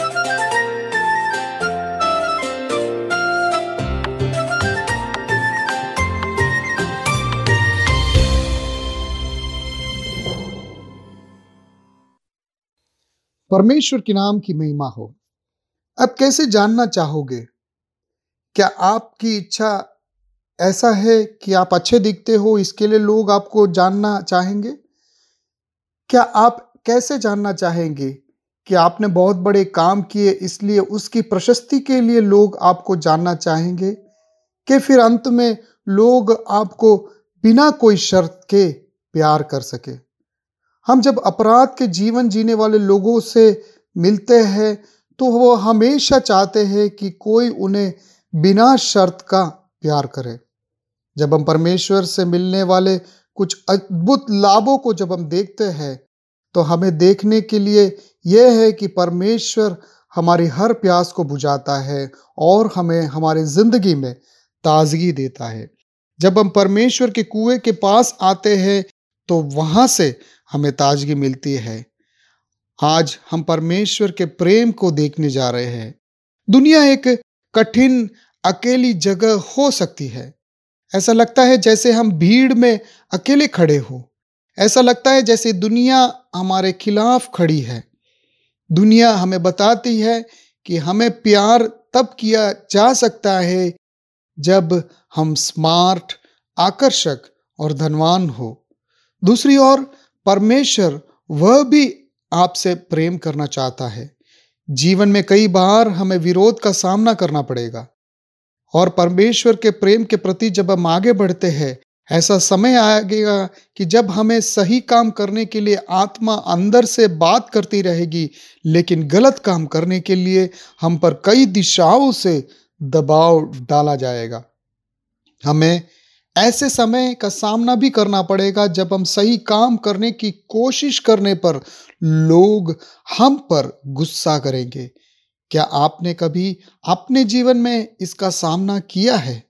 परमेश्वर के नाम की महिमा हो। अब कैसे जानना चाहोगे? क्या आपकी इच्छा ऐसा है कि आप अच्छे दिखते हो, इसके लिए लोग आपको जानना चाहेंगे? क्या आप कैसे जानना चाहेंगे कि आपने बहुत बड़े काम किए, इसलिए उसकी प्रशस्ति के लिए लोग आपको जानना चाहेंगे? कि फिर अंत में लोग आपको बिना कोई शर्त के प्यार कर सके? हम जब अपराध के जीवन जीने वाले लोगों से मिलते हैं तो वो हमेशा चाहते हैं कि कोई उन्हें बिना शर्त का प्यार करे। जब हम परमेश्वर से मिलने वाले कुछ अद्भुत लाभों को जब हम देखते हैं तो हमें देखने के लिए यह है कि परमेश्वर हमारी हर प्यास को बुझाता है और हमें हमारी जिंदगी में ताजगी देता है। जब हम परमेश्वर के कुएं के पास आते हैं तो वहां से हमें ताजगी मिलती है। आज हम परमेश्वर के प्रेम को देखने जा रहे हैं। दुनिया एक कठिन अकेली जगह हो सकती है। ऐसा लगता है जैसे हम भीड़ में अकेले खड़े हो। ऐसा लगता है जैसे दुनिया हमारे खिलाफ खड़ी है। दुनिया हमें बताती है कि हमें प्यार तब किया जा सकता है जब हम स्मार्ट, आकर्षक और धनवान हो। दूसरी ओर परमेश्वर वह भी आपसे प्रेम करना चाहता है। जीवन में कई बार हमें विरोध का सामना करना पड़ेगा और परमेश्वर के प्रेम के प्रति जब हम आगे बढ़ते हैं, ऐसा समय आएगा कि जब हमें सही काम करने के लिए आत्मा अंदर से बात करती रहेगी, लेकिन गलत काम करने के लिए हम पर कई दिशाओं से दबाव डाला जाएगा। हमें ऐसे समय का सामना भी करना पड़ेगा जब हम सही काम करने की कोशिश करने पर लोग हम पर गुस्सा करेंगे। क्या आपने कभी अपने जीवन में इसका सामना किया है?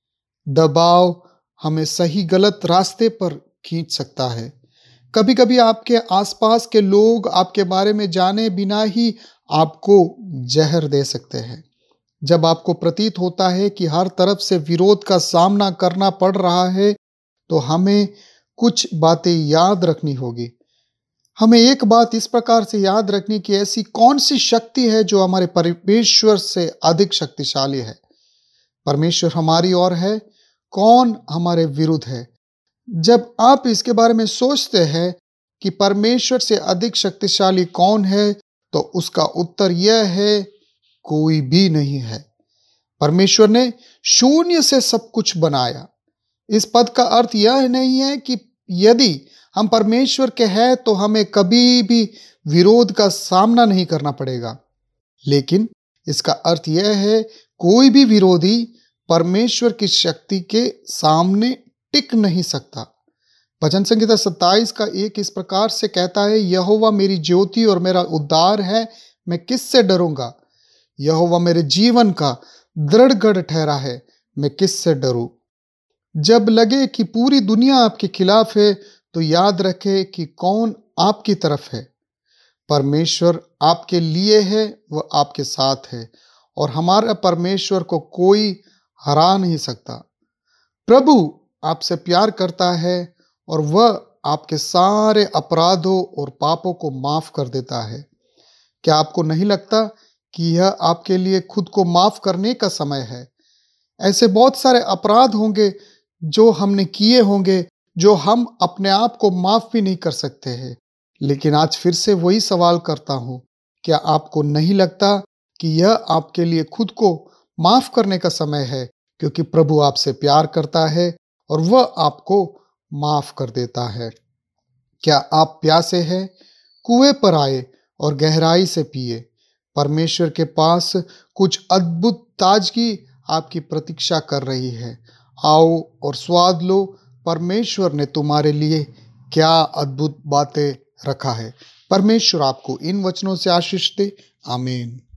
दबाव हमें सही गलत रास्ते पर खींच सकता है। कभी कभी आपके आसपास के लोग आपके बारे में जाने बिना ही आपको जहर दे सकते हैं। जब आपको प्रतीत होता है कि हर तरफ से विरोध का सामना करना पड़ रहा है तो हमें कुछ बातें याद रखनी होगी। हमें एक बात इस प्रकार से याद रखनी कि ऐसी कौन सी शक्ति है जो हमारे परमेश्वर से अधिक शक्तिशाली है। परमेश्वर हमारी ओर है, कौन हमारे विरुद्ध है? जब आप इसके बारे में सोचते हैं कि परमेश्वर से अधिक शक्तिशाली कौन है तो उसका उत्तर यह है, कोई भी नहीं है। परमेश्वर ने शून्य से सब कुछ बनाया। इस पद का अर्थ यह नहीं है कि यदि हम परमेश्वर के हैं तो हमें कभी भी विरोध का सामना नहीं करना पड़ेगा, लेकिन इसका अर्थ यह है कोई भी विरोधी परमेश्वर की शक्ति के सामने टिक नहीं सकता। भजन संहिता 27 का 1 इस प्रकार से कहता है, यहोवा मेरी ज्योति और मेरा उद्धार है, मैं किससे डरूंगा? यहोवा मेरे जीवन का दृढ़ गढ़ ठहरा है, मैं किससे डरूं? जब लगे कि पूरी दुनिया आपके खिलाफ है तो याद रखें कि कौन आपकी तरफ है। परमेश्वर आपके लिए है, वह आपके साथ है और हमारा परमेश्वर को कोई हरा नहीं सकता। प्रभु आपसे प्यार करता है और वह आपके सारे अपराधों और पापों को माफ कर देता है। क्या आपको नहीं लगता कि यह आपके लिए खुद को माफ करने का समय है? ऐसे बहुत सारे अपराध होंगे जो हमने किए होंगे, जो हम अपने आप को माफ भी नहीं कर सकते हैं। लेकिन आज फिर से वही सवाल करता हूं, क्या आपको नहीं लगता कि यह आपके लिए खुद को माफ करने का समय है? क्योंकि प्रभु आपसे प्यार करता है और वह आपको माफ कर देता है। क्या आप प्यासे हैं? कुएं पर आए और गहराई से पिए। परमेश्वर के पास कुछ अद्भुत ताजगी आपकी प्रतीक्षा कर रही है। आओ और स्वाद लो, परमेश्वर ने तुम्हारे लिए क्या अद्भुत बातें रखा है। परमेश्वर आपको इन वचनों से आशीष दे। आमीन।